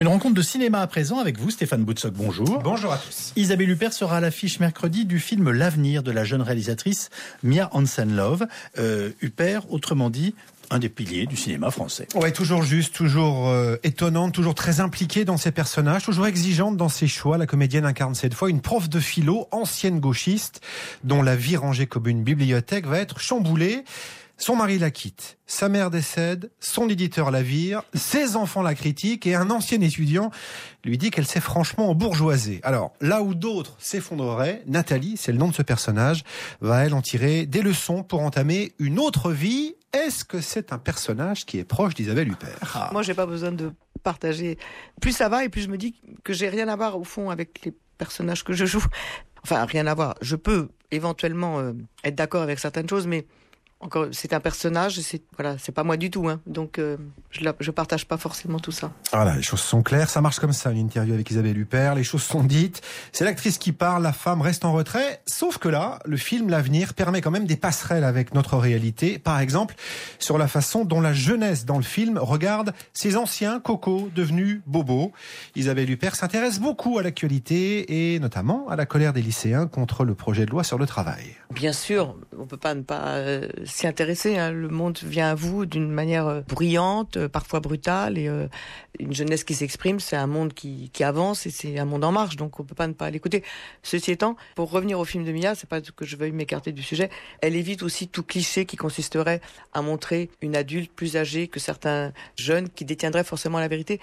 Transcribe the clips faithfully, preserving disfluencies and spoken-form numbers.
Une rencontre de cinéma à présent avec vous, Stéphane Boutsock, bonjour. Bonjour à tous. Isabelle Huppert sera à l'affiche mercredi du film L'Avenir de la jeune réalisatrice Mia Hansen-Løve. Euh, Huppert, autrement dit, un des piliers du cinéma français. Ouais, toujours juste, toujours euh, étonnante, toujours très impliquée dans ses personnages, toujours exigeante dans ses choix. La comédienne incarne cette fois une prof de philo, ancienne gauchiste, dont la vie rangée comme une bibliothèque va être chamboulée. Son mari la quitte, sa mère décède, son éditeur la vire, ses enfants la critiquent et un ancien étudiant lui dit qu'elle s'est franchement embourgeoisée. Alors, là où d'autres s'effondreraient, Nathalie, c'est le nom de ce personnage, va elle en tirer des leçons pour entamer une autre vie. Est-ce que c'est un personnage qui est proche d'Isabelle Huppert? Ah. Moi, j'ai pas besoin de partager. Plus ça va et plus je me dis que j'ai rien à voir au fond avec les personnages que je joue. Enfin, rien à voir. Je peux éventuellement euh, être d'accord avec certaines choses, mais encore, c'est un personnage, c'est voilà, c'est pas moi du tout, hein. Donc euh, je, la, je partage pas forcément tout ça. Voilà, les choses sont claires, ça marche comme ça, une interview avec Isabelle Huppert, les choses sont dites, c'est l'actrice qui parle, la femme reste en retrait, sauf que là, le film L'Avenir permet quand même des passerelles avec notre réalité, par exemple sur la façon dont la jeunesse dans le film regarde ces anciens cocos devenus bobos. Isabelle Huppert s'intéresse beaucoup à l'actualité et notamment à la colère des lycéens contre le projet de loi sur le travail. Bien sûr, on peut pas ne pas euh, s'y intéresser, hein. Le monde vient à vous d'une manière euh, bruyante, euh, parfois brutale, et euh, une jeunesse qui s'exprime, c'est un monde qui, qui avance et c'est un monde en marche, donc on peut pas ne pas l'écouter. Ceci étant, pour revenir au film de Mia, c'est pas que je veuille m'écarter du sujet, elle évite aussi tout cliché qui consisterait à montrer une adulte plus âgée que certains jeunes qui détiendraient forcément la vérité.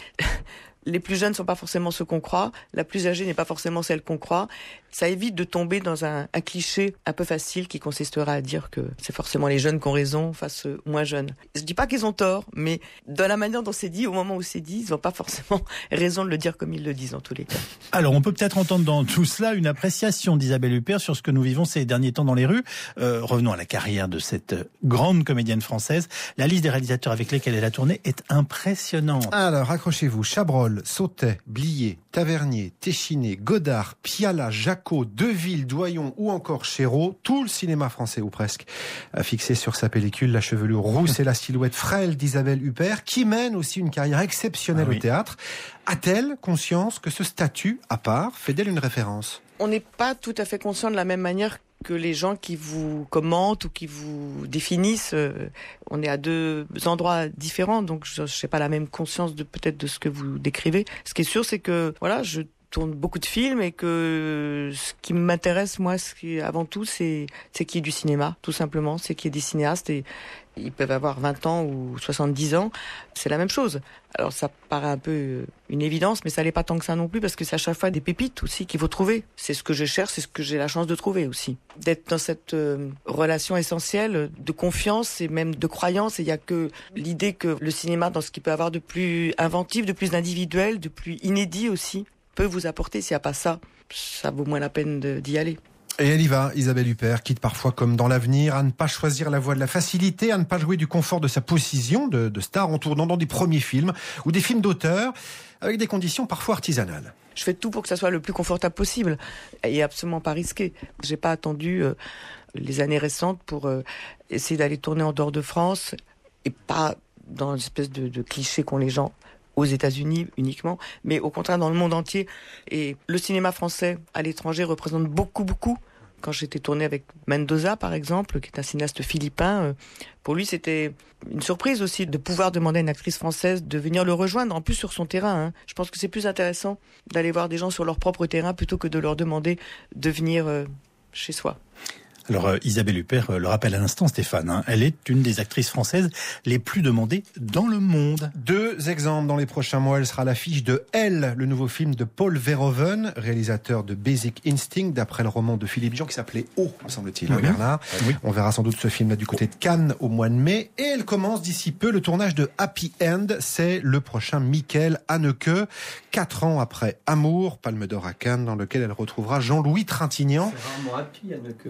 Les plus jeunes ne sont pas forcément ceux qu'on croit, la plus âgée n'est pas forcément celle qu'on croit. Ça évite de tomber dans un, un cliché un peu facile qui consisterait à dire que c'est forcément les jeunes qui ont raison face aux moins jeunes. Je dis pas qu'ils ont tort, mais dans la manière dont c'est dit, au moment où c'est dit, ils n'ont pas forcément raison de le dire comme ils le disent en tous les cas. Alors on peut peut-être entendre dans tout cela une appréciation d'Isabelle Huppert sur ce que nous vivons ces derniers temps dans les rues. Euh, revenons à la carrière de cette grande comédienne française. La liste des réalisateurs avec lesquels elle a tourné est impressionnante. Alors accrochez-vous, Chabrol, Sautet, Blier, Tavernier, Téchiné, Godard, Piala, Jacot, Deville, Doyon ou encore Chéreau, tout le cinéma français ou presque a fixé sur sa pellicule la chevelure rousse et la silhouette frêle d'Isabelle Huppert, qui mène aussi une carrière exceptionnelle ah oui. au théâtre. A-t-elle conscience que ce statut à part fait d'elle une référence? On n'est pas tout à fait conscient de la même manière que les gens qui vous commentent ou qui vous définissent. Euh, on est à deux endroits différents, donc je n'ai pas la même conscience de peut-être de ce que vous décrivez. Ce qui est sûr, c'est que voilà, je tourne beaucoup de films et que ce qui m'intéresse, moi, ce qui, avant tout, c'est, c'est qu'il y ait du cinéma, tout simplement. C'est qu'il y ait des cinéastes et ils peuvent avoir vingt ans ou soixante-dix ans. C'est la même chose. Alors ça paraît un peu une évidence, mais ça l'est pas tant que ça non plus parce que c'est à chaque fois des pépites aussi qu'il faut trouver. C'est ce que je cherche, c'est ce que j'ai la chance de trouver aussi. D'être dans cette euh, relation essentielle de confiance et même de croyance. Et il y a que l'idée que le cinéma, dans ce qu'il peut avoir de plus inventif, de plus individuel, de plus inédit aussi, peut vous apporter. S'il n'y a pas ça, ça vaut moins la peine de, d'y aller. Et elle y va, Isabelle Huppert, quitte parfois comme dans L'Avenir, à ne pas choisir la voie de la facilité, à ne pas jouer du confort de sa position de, de star en tournant dans des premiers films ou des films d'auteur, avec des conditions parfois artisanales. Je fais tout pour que ça soit le plus confortable possible et absolument pas risqué. J'ai pas attendu euh, les années récentes pour euh, essayer d'aller tourner en dehors de France et pas dans une espèce de, de cliché qu'ont les gens aux États-Unis uniquement, mais au contraire dans le monde entier. Et le cinéma français à l'étranger représente beaucoup, beaucoup. Quand j'étais tournée avec Mendoza, par exemple, qui est un cinéaste philippin, euh, pour lui, c'était une surprise aussi de pouvoir demander à une actrice française de venir le rejoindre, en plus sur son terrain. Hein. Je pense que c'est plus intéressant d'aller voir des gens sur leur propre terrain plutôt que de leur demander de venir euh, chez soi. Alors euh, Isabelle Huppert euh, le rappelle à l'instant, Stéphane, hein, elle est une des actrices françaises les plus demandées dans le monde. Deux exemples dans les prochains mois. Elle sera à l'affiche de Elle, le nouveau film de Paul Verhoeven, réalisateur de Basic Instinct, d'après le roman de Philippe Dion qui s'appelait O, me semble-t-il, hein, Bernard. Oui. On verra sans doute ce film-là du côté de Cannes au mois de mai. Et elle commence d'ici peu le tournage de Happy End. C'est le prochain Michael Haneke, quatre ans après Amour, Palme d'Or à Cannes, dans lequel elle retrouvera Jean-Louis Trintignant. C'est vraiment Happy Haneke pourtant.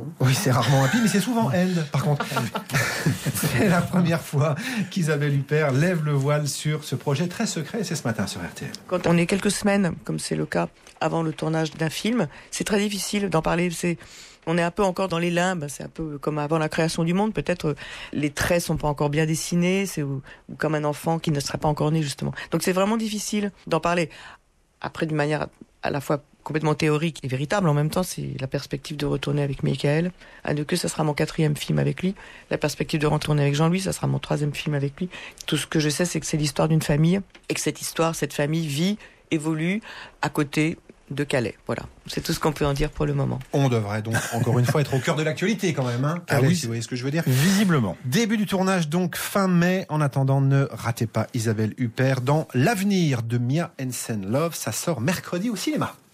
Oui, c'est rarement happy, mais c'est souvent end, par contre. C'est la première fois qu'Isabelle Huppert lève le voile sur ce projet très secret, et c'est ce matin sur R T L. Quand on est quelques semaines, comme c'est le cas avant le tournage d'un film, c'est très difficile d'en parler. C'est, on est un peu encore dans les limbes, c'est un peu comme avant la création du monde. Peut-être les traits sont pas encore bien dessinés, c'est ou, ou comme un enfant qui ne serait pas encore né, justement. Donc c'est vraiment difficile d'en parler. Après, d'une manière à la fois complètement théorique et véritable, en même temps, c'est la perspective de retourner avec Michael. Anneke, ça sera mon quatrième film avec lui. La perspective de retourner avec Jean-Louis, ça sera mon troisième film avec lui. Tout ce que je sais, c'est que c'est l'histoire d'une famille, et que cette histoire, cette famille vit, évolue à côté de Calais. Voilà, c'est tout ce qu'on peut en dire pour le moment. On devrait donc encore une fois être au cœur de l'actualité quand même, hein, Calais, ah oui, si vous voyez ce que je veux dire. Visiblement. Début du tournage donc fin mai. En attendant, ne ratez pas Isabelle Huppert dans L'avenir de Mia Hansen Love. Ça sort mercredi au cinéma.